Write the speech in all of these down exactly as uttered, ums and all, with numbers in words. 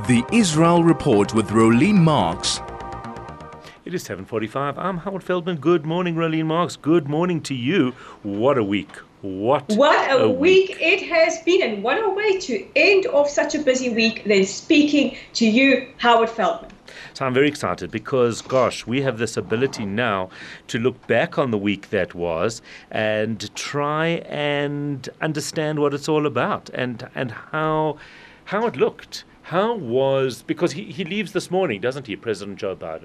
The Israel Report with Rolene Marks. It is seven forty-five. I'm Howard Feldman. Good morning, Rolene Marks. Good morning to you. What a week. What, what a, a week. week it has been, and what a way to end off such a busy week than speaking to you, Howard Feldman. So I'm very excited because, gosh, we have this ability now to look back on the week that was and try and understand what it's all about and and how how it looked. How was, because he, he leaves this morning, doesn't he, President Joe Biden?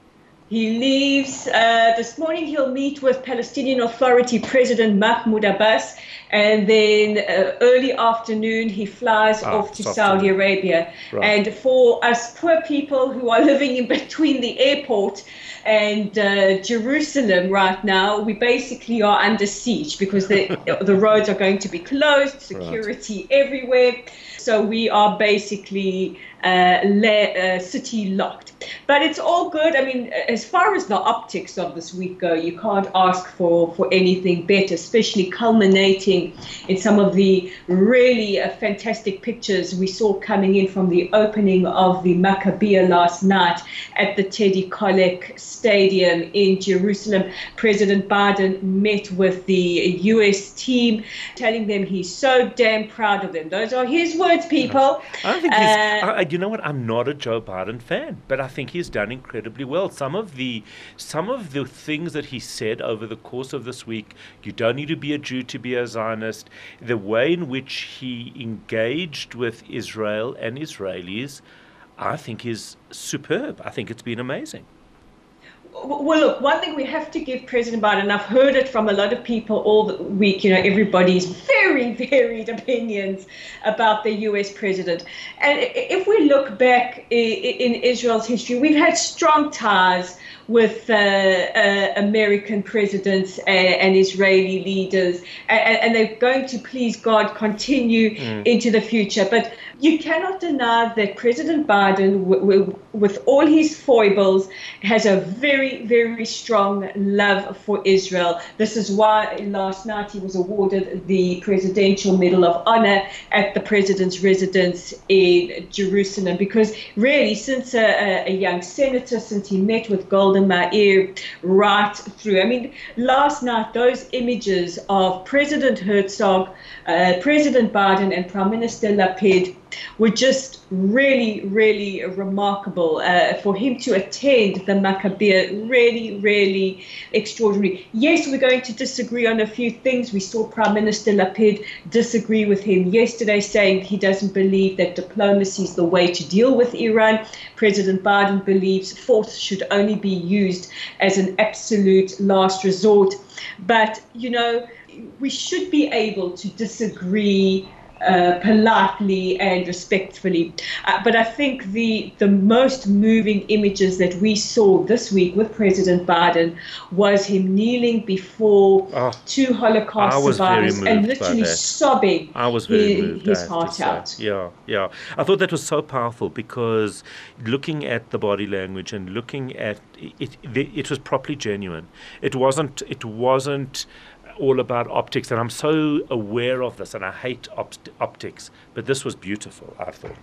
He leaves uh, this morning. He'll meet with Palestinian Authority President Mahmoud Abbas, and then uh, early afternoon he flies ah, off to Saudi Arabia. Right. And for us poor people who are living in between the airport and uh, Jerusalem right now, we basically are under siege because the the roads are going to be closed, security right. everywhere. So we are basically uh, le- uh, city locked. But it's all good. I mean, as far as the optics of this week go, you can't ask for, for anything better, especially culminating in some of the really uh, fantastic pictures we saw coming in from the opening of the Maccabiah last night at the Teddy Kollek Stadium in Jerusalem. President Biden met with the U S team, telling them he's so damn proud of them. Those are his words, people. I think he's, uh, I, you know what? I'm not a Joe Biden fan, but I think he's done incredibly well. Some of the some of the things that he said over the course of this week, you don't need to be a Jew to be a Zionist. The way in which he engaged with Israel and Israelis, I think is superb. I think it's been amazing. Well, look, one thing we have to give President Biden, and I've heard it from a lot of people all the week, you know, everybody's very varied opinions about the U S president. And if we look back in Israel's history, we've had strong ties with uh, uh, American presidents and, and Israeli leaders, and, and they're going to, please God, continue mm. into the future. But you cannot deny that President Biden, w- w- with all his foibles, has a very, very strong love for Israel. This is why last night he was awarded the Presidential Medal of Honor at the president's residence in Jerusalem, because really, since a, a young senator, since he met with Golda Meir right through. I mean, last night, those images of President Herzog, uh, President Biden, and Prime Minister Lapid were just really, really remarkable. Uh, for him to attend the Maccabiah, really, really extraordinary. Yes, we're going to disagree on a few things. We saw Prime Minister Lapid disagree with him yesterday, saying he doesn't believe that diplomacy is the way to deal with Iran. President Biden believes force should only be used as an absolute last resort. But, you know, we should be able to disagree Uh, politely and respectfully. Uh, but I think the the most moving images that we saw this week with President Biden was him kneeling before oh, two Holocaust survivors and literally sobbing I was very his, moved, his heart out. Yeah, yeah. I thought that was so powerful because looking at the body language and looking at it, it, it was properly genuine. It wasn't. It wasn't. all about optics, and I'm so aware of this, and I hate op- optics, but this was beautiful, I thought.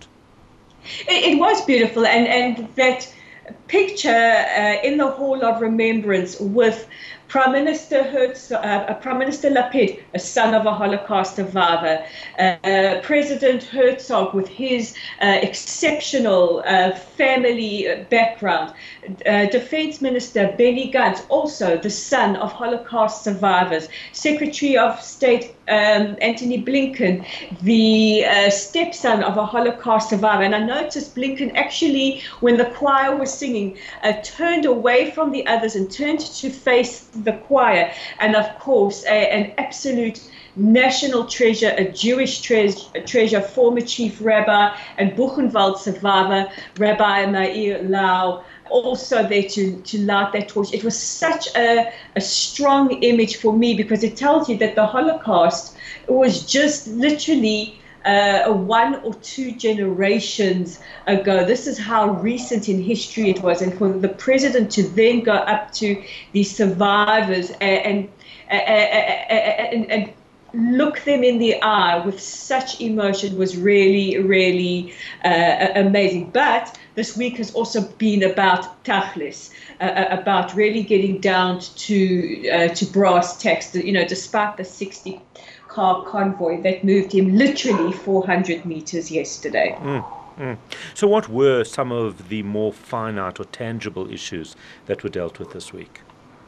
It, it was beautiful, and, and that picture uh, in the Hall of Remembrance with Prime Minister Hertz, uh, Prime Minister Lapid, a son of a Holocaust survivor, uh, uh, President Herzog with his uh, exceptional uh, family background, uh, Defense Minister Benny Gantz, also the son of Holocaust survivors, Secretary of State um, Antony Blinken, the uh, stepson of a Holocaust survivor. And I noticed Blinken actually, when the choir was singing, uh, turned away from the others and turned to face the choir. And of course, a, an absolute national treasure, a Jewish tre- treasure, former chief rabbi and Buchenwald survivor, Rabbi Meir Lau, also there to, to light that torch. It was such a, a strong image for me because it tells you that the Holocaust was just literally Uh, one or two generations ago. This is how recent in history it was. And for the president to then go up to the survivors and, and, and, and look them in the eye with such emotion was really, really uh, amazing. But this week has also been about tachlis, uh, about really getting down to uh, to brass tacks. You know, despite the sixty car convoy that moved him literally four hundred meters yesterday. Mm, mm. So what were some of the more finite or tangible issues that were dealt with this week?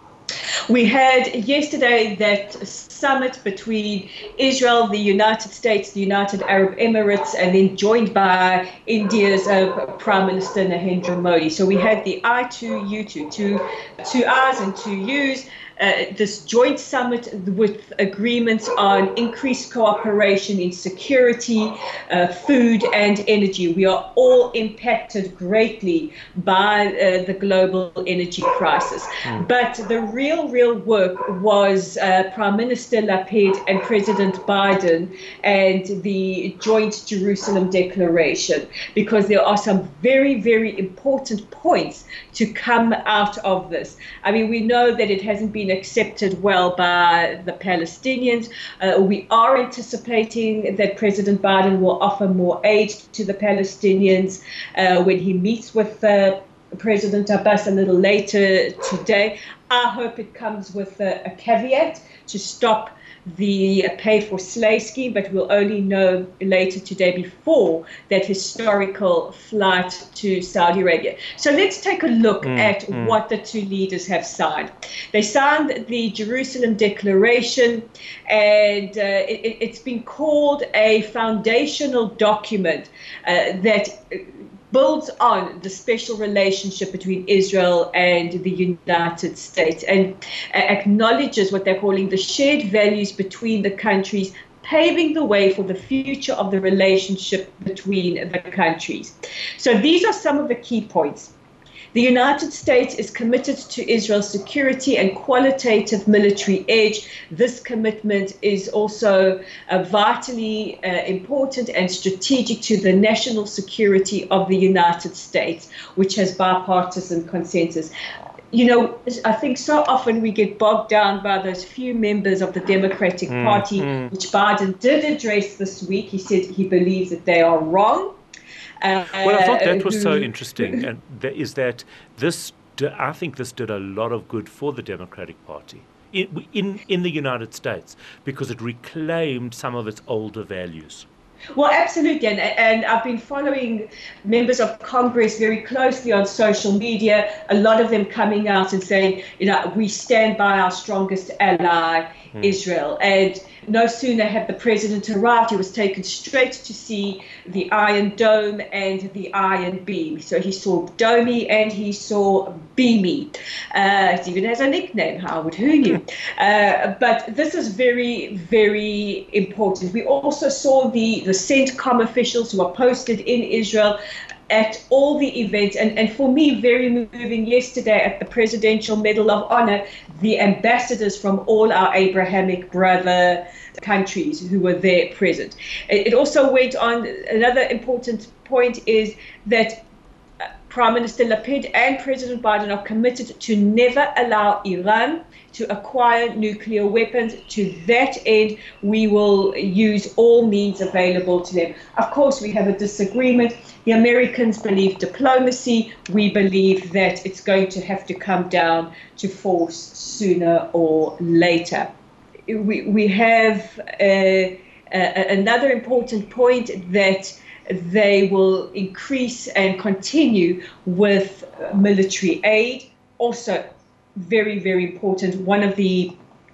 We had yesterday that summit between Israel, the United States, the United Arab Emirates, and then joined by India's uh, Prime Minister Narendra Modi. So we had the I two U two, two, two I's and two U's. Uh, this joint summit with agreements on increased cooperation in security, uh, food and energy. We are all impacted greatly by uh, the global energy crisis. Mm. But the real, real work was uh, Prime Minister Lapid and President Biden and the joint Jerusalem Declaration, because there are some very, very important points to come out of this. I mean, we know that it hasn't been accepted well by the Palestinians. Uh, we are anticipating that President Biden will offer more aid to the Palestinians uh, when he meets with uh, President Abbas a little later today. I hope it comes with a, a caveat to stop the pay for slay scheme, but we'll only know later today before that historical flight to Saudi Arabia. So let's take a look mm, at mm. what the two leaders have signed. They signed the Jerusalem Declaration, and uh, it, it's been called a foundational document uh, that builds on the special relationship between Israel and the United States, and uh, acknowledges what they're calling the shared values between the countries, paving the way for the future of the relationship between the countries. So these are some of the key points. The United States is committed to Israel's security and qualitative military edge. This commitment is also uh, vitally uh, important and strategic to the national security of the United States, which has bipartisan consensus. You know, I think so often we get bogged down by those few members of the Democratic mm, Party, mm. which Biden did address this week. He said he believes that they are wrong. Uh, well, I thought that was so interesting, and that is that this, I think this did a lot of good for the Democratic Party in, in, in the United States, because it reclaimed some of its older values. Well, absolutely. And, and I've been following members of Congress very closely on social media, a lot of them coming out and saying, you know, we stand by our strongest ally, hmm. Israel. And no sooner had the president arrived, he was taken straight to see the Iron Dome and the Iron Beam. So he saw Domey and he saw Beamy. Uh, it even has a nickname, Howard, who knew? Uh, but this is very, very important. We also saw the, the CENTCOM officials who are posted in Israel at all the events, and, and for me, very moving yesterday at the Presidential Medal of Honor, the ambassadors from all our Abrahamic brother countries who were there present. It, it also went on, another important point is that Prime Minister Lapid and President Biden are committed to never allow Iran to acquire nuclear weapons. To that end, we will use all means available to them. Of course, we have a disagreement. The Americans believe diplomacy. We believe that it's going to have to come down to force sooner or later. We, we have a, a, another important point that they will increase and continue with military aid. Also, very, very important. One of the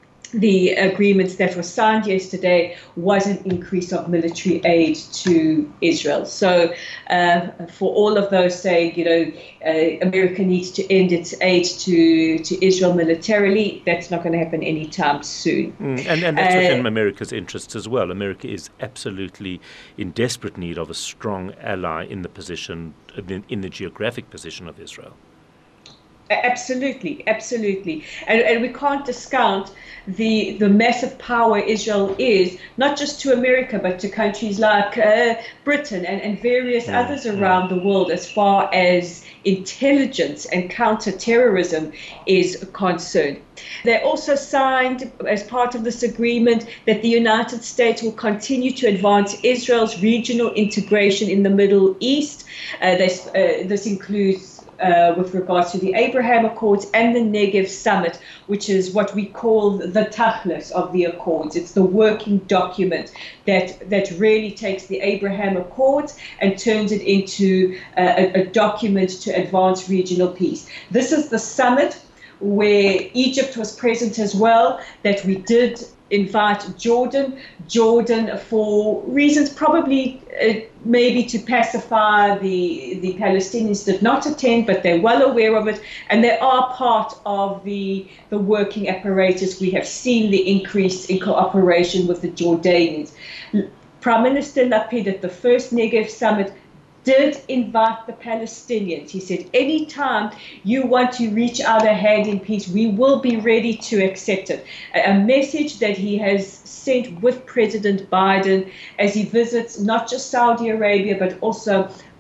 the agreements that were signed yesterday was an increase of military aid to Israel. So uh, for all of those saying, you know, uh, America needs to end its aid to, to Israel militarily, that's not going to happen anytime soon. Mm, and, and that's uh, within America's interests as well. America is absolutely in desperate need of a strong ally in the position, in, in the geographic position of Israel. Absolutely, absolutely. And, and we can't discount the the massive power Israel is, not just to America, but to countries like uh, Britain and, and various Mm, others mm. around the world as far as intelligence and counterterrorism is concerned. They also signed, as part of this agreement, that the United States will continue to advance Israel's regional integration in the Middle East. Uh, this, uh, this includes Uh, with regards to the Abraham Accords and the Negev Summit, which is what we call the Tachlis of the Accords. It's the working document that that really takes the Abraham Accords and turns it into uh, a, a document to advance regional peace. This is the summit where Egypt was present as well, that we did invite Jordan. Jordan, for reasons probably uh, maybe to pacify the, the Palestinians, did not attend, but they're well aware of it, and they are part of the, the working apparatus. We have seen the increase in cooperation with the Jordanians. Prime Minister Lapid at the first Negev summit did invite the Palestinians. He said, anytime you want to reach out a hand in peace, we will be ready to accept it. A message that he has sent with President Biden as he visits not just Saudi Arabia, but also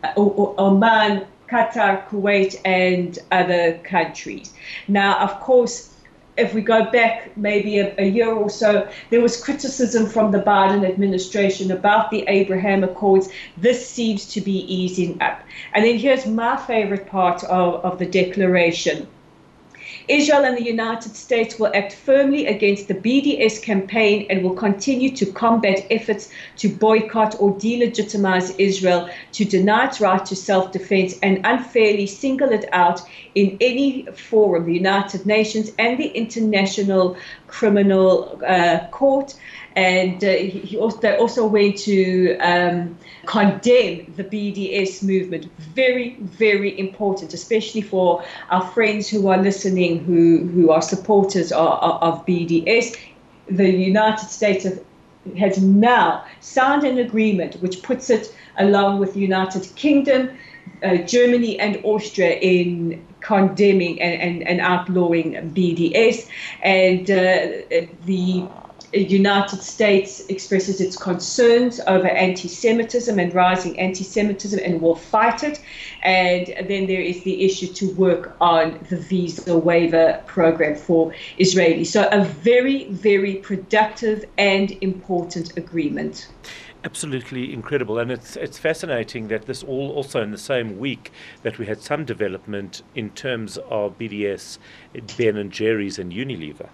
Oman, Qatar, Kuwait, and other countries. Now, of course, if we go back maybe a, a year or so, there was criticism from the Biden administration about the Abraham Accords. This seems to be easing up. And then here's my favorite part of, of the declaration. Israel and the United States will act firmly against the B D S campaign and will continue to combat efforts to boycott or delegitimize Israel, to deny its right to self-defense and unfairly single it out in any forum, the United Nations and the International Criminal uh, Court. And uh, he also, they also went to um, condemn the B D S movement. Very, very important, especially for our friends who are listening, who, who are supporters of, of B D S. The United States have, has now signed an agreement which puts it along with the United Kingdom, uh, Germany and Austria in condemning and, and, and outlawing B D S. And uh, the United States expresses its concerns over anti-Semitism and rising anti-Semitism and will fight it. And then there is the issue to work on the visa waiver program for Israelis. So a very, very productive and important agreement. Absolutely incredible. And it's it's fascinating that this all also in the same week that we had some development in terms of B D S, Ben and Jerry's and Unilever.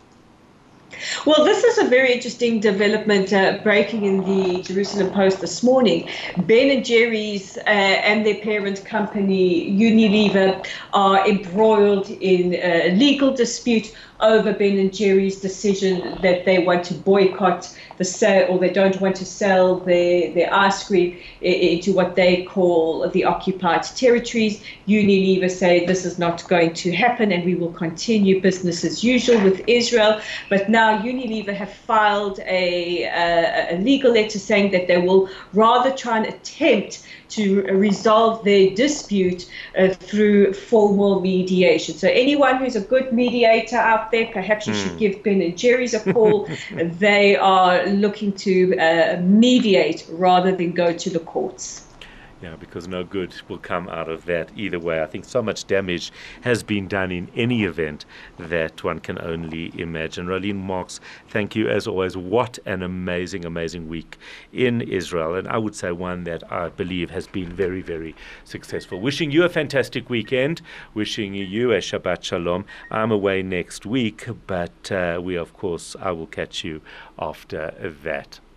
Well, this is a very interesting development uh, breaking in the Jerusalem Post this morning. Ben and Jerry's uh, and their parent company Unilever are embroiled in a legal dispute over Ben and Jerry's decision that they want to boycott the sale, or they don't want to sell their, their ice cream into what they call the occupied territories. Unilever say this is not going to happen and we will continue business as usual with Israel. But now Unilever have filed a, a, a legal letter saying that they will rather try and attempt to resolve their dispute uh, through formal mediation. So anyone who's a good mediator out there, perhaps you mm. should give Ben and Jerry's a call. They are looking to uh, mediate rather than go to the courts. Yeah, because no good will come out of that either way. I think so much damage has been done in any event that one can only imagine. Roelien Marx, thank you as always. What an amazing, amazing week in Israel. And I would say one that I believe has been very, very successful. Wishing you a fantastic weekend. Wishing you a Shabbat Shalom. I'm away next week, but uh, we, of course, I will catch you after that.